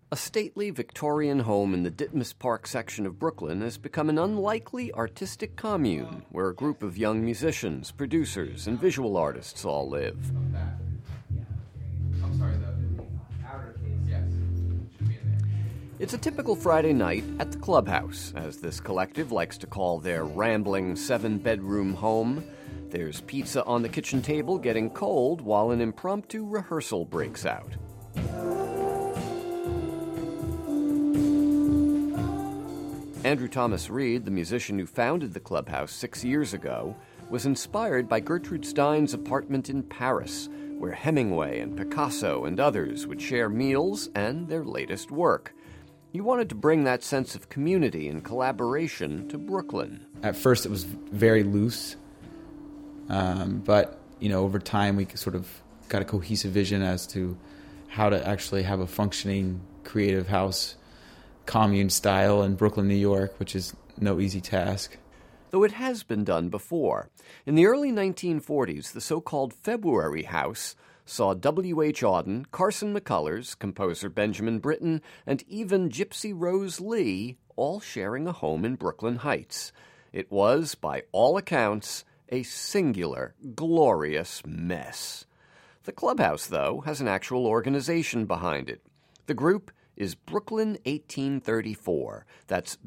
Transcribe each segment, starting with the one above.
A stately Victorian home in the Ditmas Park section of Brooklyn has become an unlikely artistic commune where a group of young musicians, producers, and visual artists all live. It's a typical Friday night at the Clubhouse, as this collective likes to call their rambling 7-bedroom home. There's pizza on the kitchen table getting cold while an impromptu rehearsal breaks out. Andrew Thomas Reed, the musician who founded the Clubhouse 6 years ago, was inspired by Gertrude Stein's apartment in Paris, where Hemingway and Picasso and others would share meals and their latest work. He wanted to bring that sense of community and collaboration to Brooklyn. At first it was very loose, but over time we sort of got a cohesive vision as to how to actually have a functioning creative house commune style in Brooklyn, New York, which is no easy task. Though it has been done before. In the early 1940s, the so-called February House saw W.H. Auden, Carson McCullers, composer Benjamin Britten, and even Gypsy Rose Lee all sharing a home in Brooklyn Heights. It was, by all accounts, a singular, glorious mess. The Clubhouse, though, has an actual organization behind it. The group is Brooklyn 1834. That's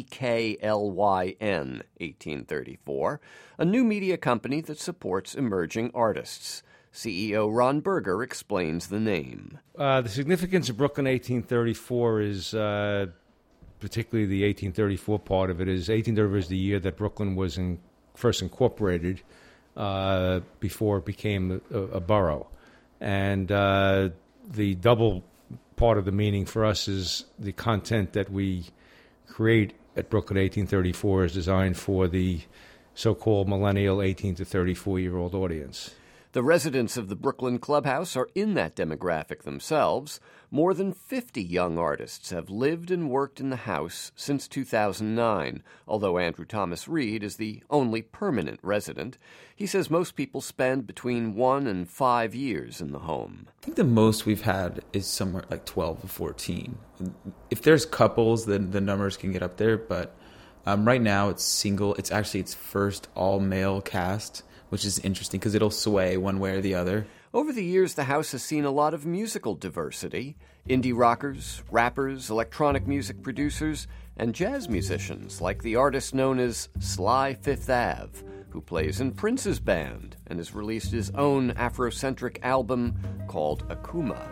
BKLYN 1834, a new media company that supports emerging artists. CEO Ron Berger explains the name. The significance of Brooklyn 1834 is, particularly the 1834 part of it, is 1834 is the year that Brooklyn was first incorporated before it became a borough. And the double part of the meaning for us is the content that we create at Brooklyn 1834 is designed for the so-called millennial 18 to 34-year-old audience. The residents of the Brooklyn Clubhouse are in that demographic themselves. More than 50 young artists have lived and worked in the house since 2009, although Andrew Thomas Reed is the only permanent resident. He says most people spend between 1 and 5 years in the home. I think the most we've had is somewhere like 12 or 14. If there's couples, then the numbers can get up there, but right now it's single. It's actually its first all-male cast, which is interesting because it'll sway one way or the other. Over the years, the house has seen a lot of musical diversity. Indie rockers, rappers, electronic music producers, and jazz musicians like the artist known as Sly Fifth Ave, who plays in Prince's band and has released his own Afrocentric album called Akuma.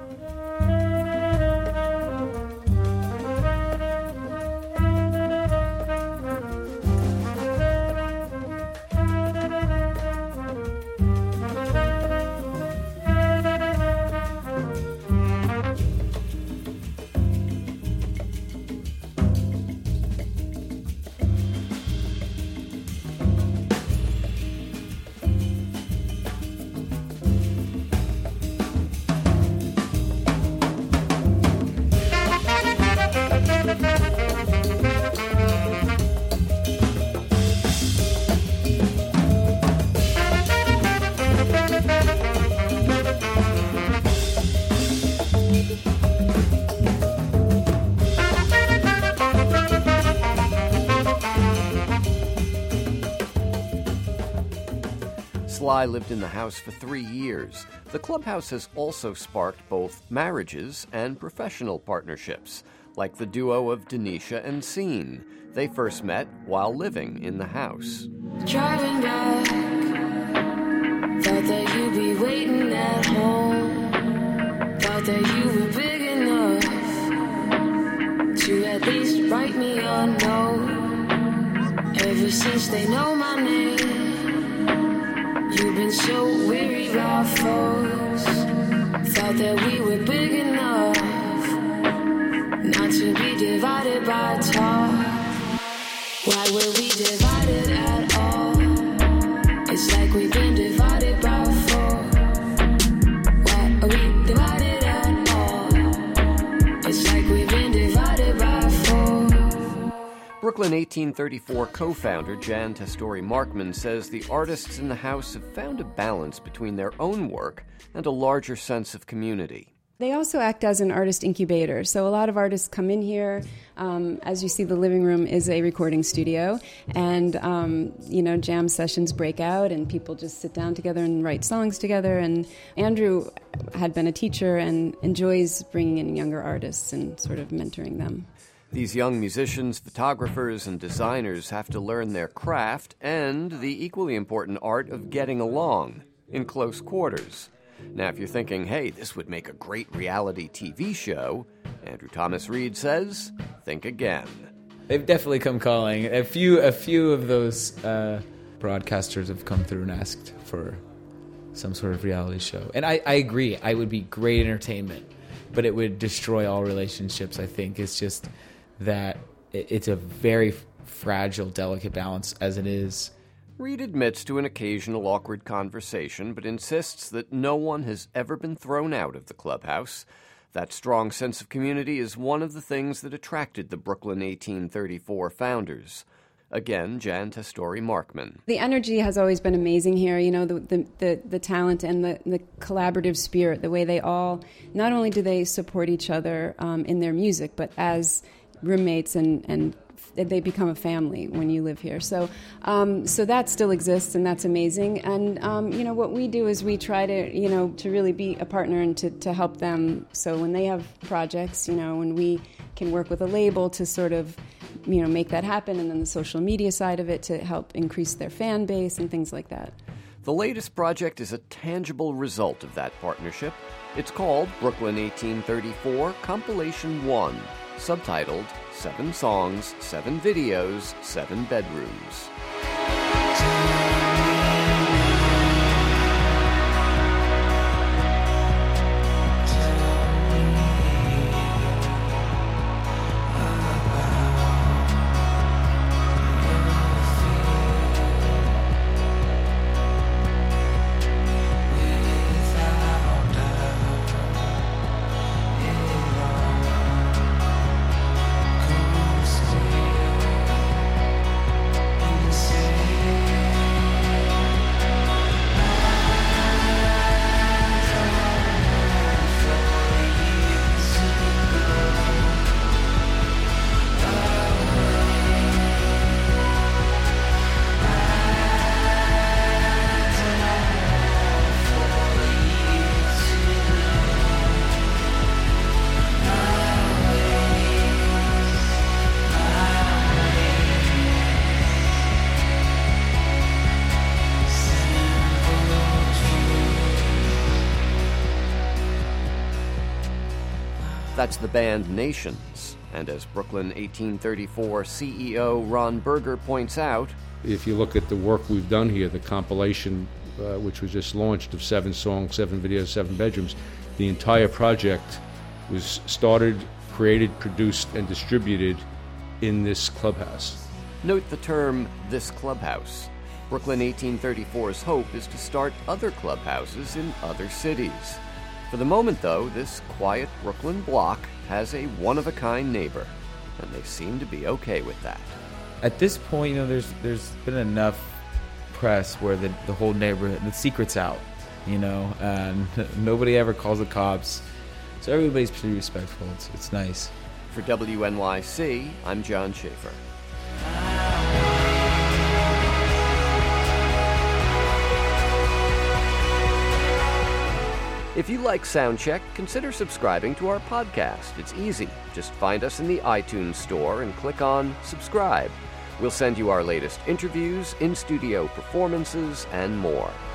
Sly lived in the house for 3 years. The Clubhouse has also sparked both marriages and professional partnerships, like the duo of Denisha and Scene. They first met while living in the house. Driving back, thought that you'd be waiting at home. Thought that you were big enough to at least write me a note. Ever since they know my name, you've been so weary of our foes. Thought that we were big enough not to be divided by talk. Why were we divided at all? It's like we've been divided by four. Why are we divided at all? It's like we've been divided by four. Brooklyn 1834 co-founder Jan Testori Markman says the artists in the house have found a balance between their own work and a larger sense of community. They also act as an artist incubator. So a lot of artists come in here. As you see, the living room is a recording studio. And, jam sessions break out and people just sit down together and write songs together. And Andrew had been a teacher and enjoys bringing in younger artists and sort of mentoring them. These young musicians, photographers, and designers have to learn their craft and the equally important art of getting along in close quarters. Now, if you're thinking, hey, this would make a great reality TV show, Andrew Thomas Reed says, think again. They've definitely come calling. A few of those broadcasters have come through and asked for some sort of reality show. And I agree. I would be great entertainment, but it would destroy all relationships, I think. It's just that it's a very fragile, delicate balance as it is. Reed admits to an occasional awkward conversation, but insists that no one has ever been thrown out of the clubhouse. That strong sense of community is one of the things that attracted the Brooklyn 1834 founders. Again, Jan Testori Markman. The energy has always been amazing here. You know, the talent and the collaborative spirit, the way they all, not only do they support each other in their music, but as roommates and they become a family when you live here. So that still exists, and that's amazing. And, what we do is we try to really be a partner and to help them. So when they have projects, when we can work with a label to sort of, make that happen, and then the social media side of it to help increase their fan base and things like that. The latest project is a tangible result of that partnership. It's called Brooklyn 1834 Compilation 1, subtitled 7 Songs, 7 Videos, 7 Bedrooms. That's the band Nations, and as Brooklyn 1834 CEO Ron Berger points out, if you look at the work we've done here, the compilation, which was just launched, of 7 songs, 7 videos, 7 bedrooms, the entire project was started, created, produced, and distributed in this clubhouse. Note the term, this clubhouse. Brooklyn 1834's hope is to start other clubhouses in other cities. For the moment, though, this quiet Brooklyn block has a one-of-a-kind neighbor, and they seem to be okay with that. At this point, there's been enough press where the whole neighborhood, the secret's out, and nobody ever calls the cops. So everybody's pretty respectful. It's nice. For WNYC, I'm John Schaefer. If you like Soundcheck, consider subscribing to our podcast. It's easy. Just find us in the iTunes store and click on subscribe. We'll send you our latest interviews, in-studio performances, and more.